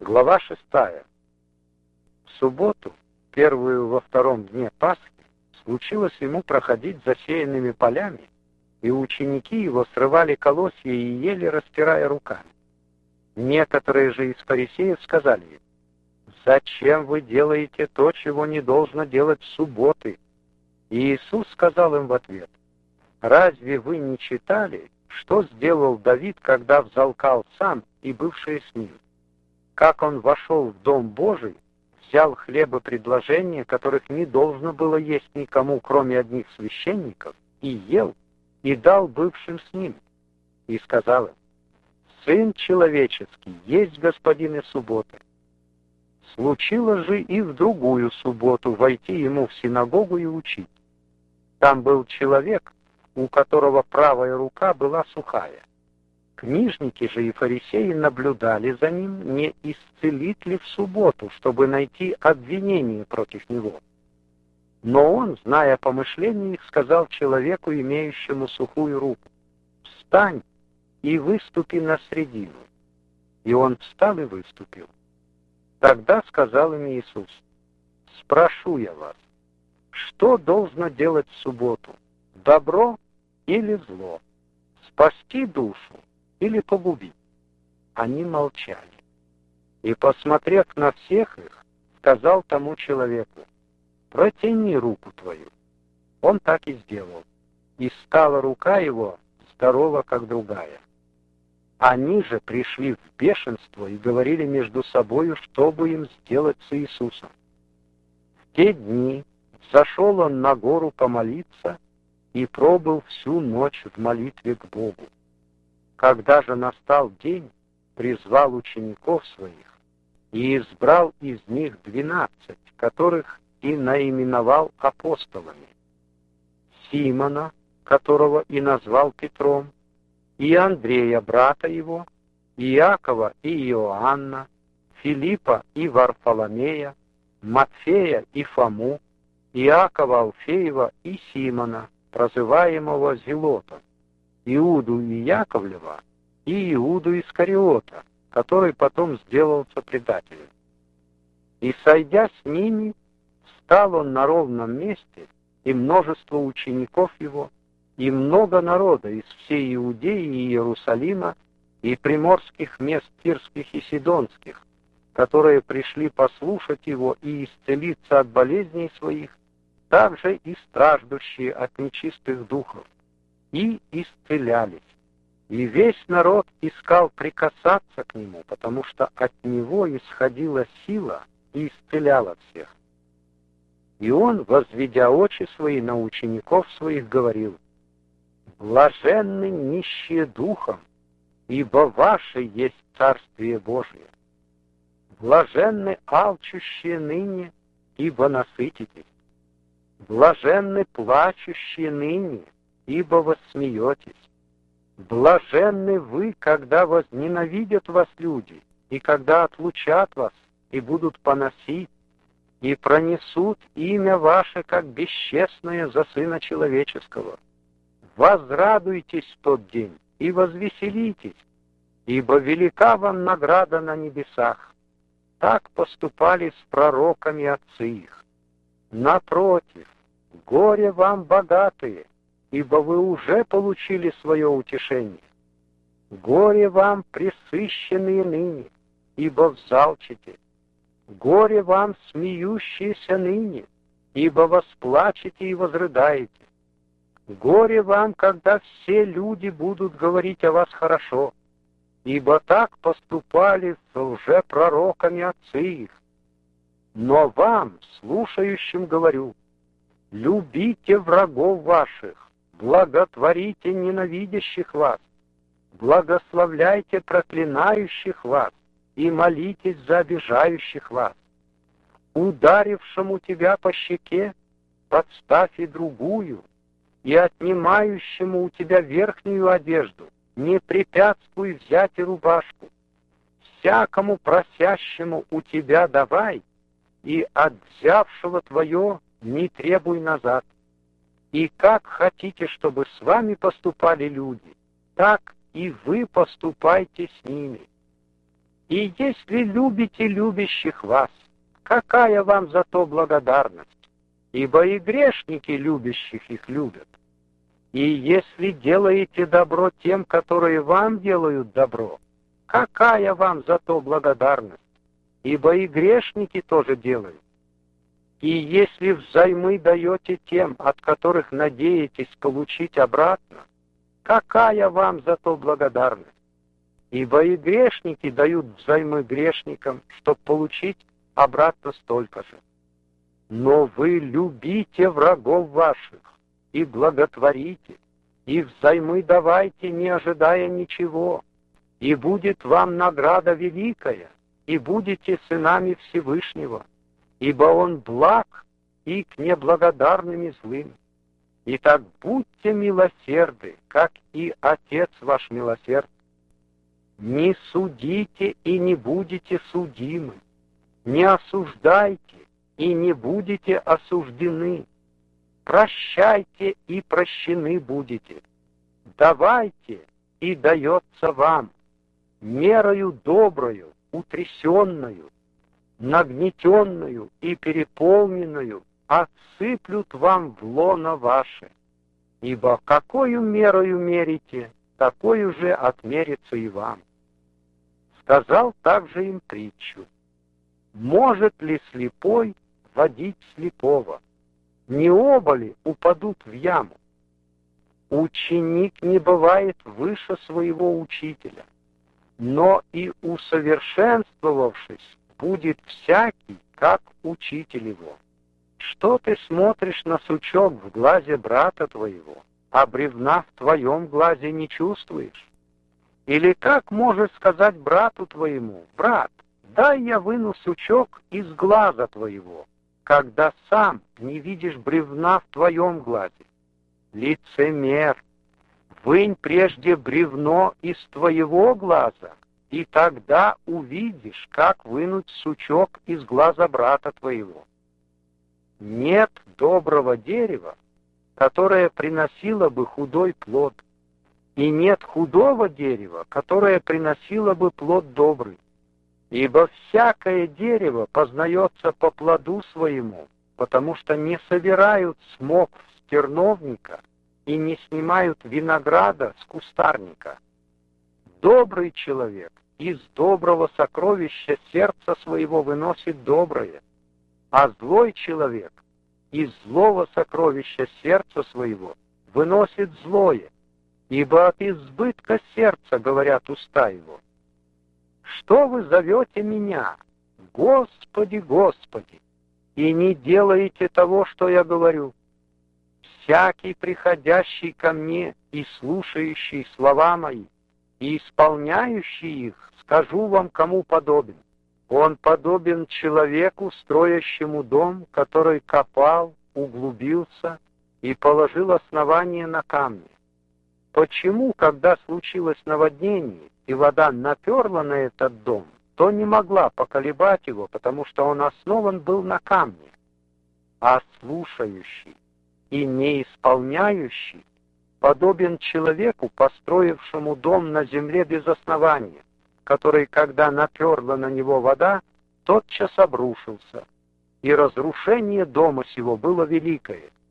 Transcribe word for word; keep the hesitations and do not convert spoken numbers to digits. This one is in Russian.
Глава шестая. В субботу, первую во втором дне Пасхи, случилось ему проходить засеянными полями, и ученики его срывали колосья и ели, растирая руками. Некоторые же из фарисеев сказали им: «Зачем вы делаете то, чего не должно делать в субботы?» И Иисус сказал им в ответ: «Разве вы не читали, что сделал Давид, когда взалкал сам и бывшие с ним? Как он вошел в Дом Божий, взял хлебопредложения, которых не должно было есть никому, кроме одних священников, и ел, и дал бывшим с ним, и сказал им: Сын человеческий есть господин и субботы. Случилось же и в другую субботу войти ему в синагогу и учить. Там был человек, у которого правая рука была сухая. Книжники же и фарисеи наблюдали за ним, не исцелит ли в субботу, чтобы найти обвинение против него. Но он, зная помышления их, сказал человеку, имеющему сухую руку: «Встань и выступи на средину». И он встал и выступил. Тогда сказал им Иисус: «Спрошу я вас, что должно делать в субботу, добро или зло, спасти душу или погубить?» Они молчали. И, посмотрев на всех их, сказал тому человеку: «Протяни руку твою». Он так и сделал, и стала рука его здорова, как другая. Они же пришли в бешенство и говорили между собою, что бы им сделать с Иисусом. В те дни зашел он на гору помолиться и пробыл всю ночь в молитве к Богу. Когда же настал день, призвал учеников своих и избрал из них двенадцать, которых и наименовал апостолами: Симона, которого и назвал Петром, и Андрея, брата его, Иакова и Иоанна, Филиппа и Варфоломея, Матфея и Фому, Иакова Алфеева и Симона, прозываемого Зелотом, Иуду и Яковлева и Иуду Искариота, который потом сделался предателем. И, сойдя с ними, встал он на ровном месте, и множество учеников его, и много народа из всей Иудеи и Иерусалима, и приморских мест тирских и сидонских, которые пришли послушать его и исцелиться от болезней своих, также и страждущие от нечистых духов, и исцелялись. И весь народ искал прикасаться к нему, потому что от него исходила сила и исцеляла всех. И он, возведя очи свои на учеников своих, говорил: «Блаженны нищие духом, ибо ваше есть Царствие Божие. Блаженны алчущие ныне, ибо насытитесь. Блаженны плачущие ныне, ибо воссмеетесь. Блаженны вы, когда возненавидят вас люди, и когда отлучат вас, и будут поносить, и пронесут имя ваше, как бесчестное, за Сына Человеческого. Возрадуйтесь в тот день и возвеселитесь, ибо велика вам награда на небесах. Так поступали с пророками отцы их. Напротив, горе вам, богатые, ибо вы уже получили свое утешение. Горе вам, пресыщенные ныне, ибо взалчите. Горе вам, смеющиеся ныне, ибо восплачете и возрыдаете. Горе вам, когда все люди будут говорить о вас хорошо, ибо так поступали с лжепророками отцы их. Но вам, слушающим, говорю: любите врагов ваших, благотворите ненавидящих вас, благословляйте проклинающих вас и молитесь за обижающих вас. Ударившему тебя по щеке подставь и другую, и отнимающему у тебя верхнюю одежду не препятствуй взять и рубашку. Всякому просящему у тебя давай, и от взявшего твое не требуй назад. И как хотите, чтобы с вами поступали люди, так и вы поступайте с ними. И если любите любящих вас, какая вам за то благодарность? Ибо и грешники любящих их любят. И если делаете добро тем, которые вам делают добро, какая вам за то благодарность? Ибо и грешники тоже делают. И если взаймы даете тем, от которых надеетесь получить обратно, какая вам за то благодарность? Ибо и грешники дают взаймы грешникам, чтобы получить обратно столько же. Но вы любите врагов ваших и благотворите, и взаймы давайте, не ожидая ничего, и будет вам награда великая, и будете сынами Всевышнего, ибо Он благ и к неблагодарным и злым. Итак, будьте милосерды, как и Отец ваш милосерд. Не судите и не будете судимы, не осуждайте и не будете осуждены, прощайте и прощены будете, давайте и дается вам, мерою доброю, утрясенную, нагнетенную и переполненную отсыплют вам в лоно ваше, ибо какою мерою мерите, такою же отмерится и вам. Сказал также им притчу: может ли слепой водить слепого? Не оба ли упадут в яму? Ученик не бывает выше своего учителя, но и усовершенствовавшись, будет всякий, как учитель его. Что ты смотришь на сучок в глазе брата твоего, а бревна в твоем глазе не чувствуешь? Или как можешь сказать брату твоему: брат, дай я выну сучок из глаза твоего, когда сам не видишь бревна в твоем глазе? Лицемер, вынь прежде бревно из твоего глаза, и тогда увидишь, как вынуть сучок из глаза брата твоего. Нет доброго дерева, которое приносило бы худой плод, и нет худого дерева, которое приносило бы плод добрый. Ибо всякое дерево познается по плоду своему, потому что не собирают смок с терновника и не снимают винограда с кустарника. Добрый человек из доброго сокровища сердца своего выносит доброе, а злой человек из злого сокровища сердца своего выносит злое, ибо от избытка сердца говорят уста его. Что вы зовете меня, Господи, Господи, и не делаете того, что я говорю? Всякий, приходящий ко мне и слушающий слова мои, и исполняющий их, скажу вам, кому подобен. Он подобен человеку, строящему дом, который копал, углубился и положил основание на камне. Почему, когда случилось наводнение, и вода наперла на этот дом, то не могла поколебать его, потому что он основан был на камне? А слушающий и не исполняющий подобен человеку, построившему дом на земле без основания, который, когда наперла на него вода, тотчас обрушился, и разрушение дома сего было великое.